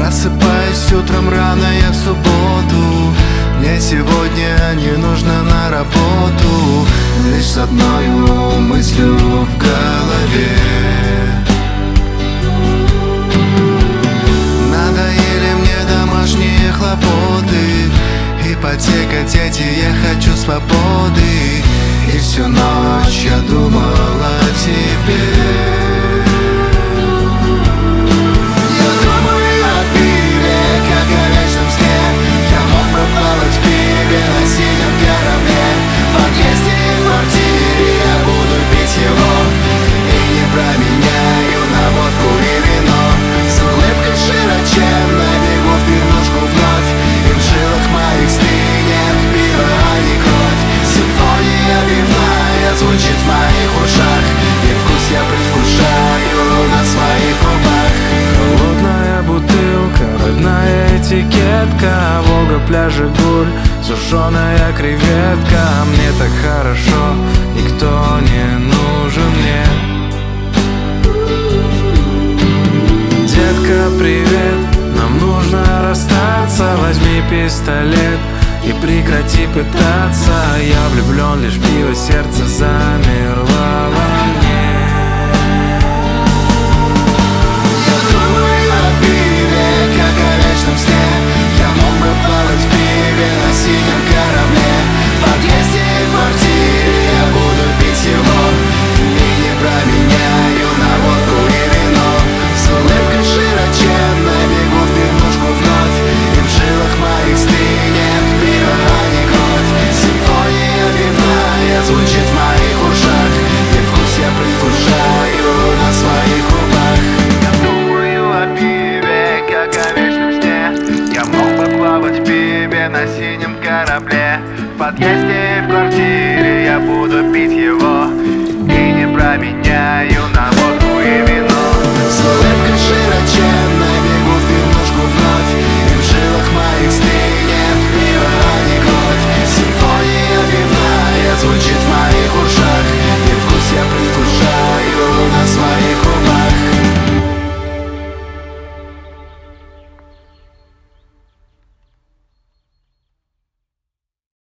Просыпаюсь утром рано, я в субботу. Мне сегодня не нужно на работу. Лишь с одной мыслью в голове. Надоели мне домашние хлопоты, ипотека, дети, я хочу свободы. И всю ночь я думал о тебе. Я думаю о пиве, как о вечном сне. Я мог бы плавать в пиве на синем корабле. В подъезде и в квартире я буду пить его и не променяю на водку и вино. С улыбкой широченной бегу в пивнушку вновь, и в жилах моих стынет пиво, а не кровь. Симфония пивная звучит в моих ушах, и вкус я предвкушаю на своих губах. Холодная бутылка, родная этикетка, Волга, пляж, Жигуль, сушеная креветка. Мне так хорошо, никто не нужен мне. Детка, привет, нам нужно расстаться. Возьми пистолет и прекрати пытаться. Я влюблен лишь в пиво, сердце замерло во мне.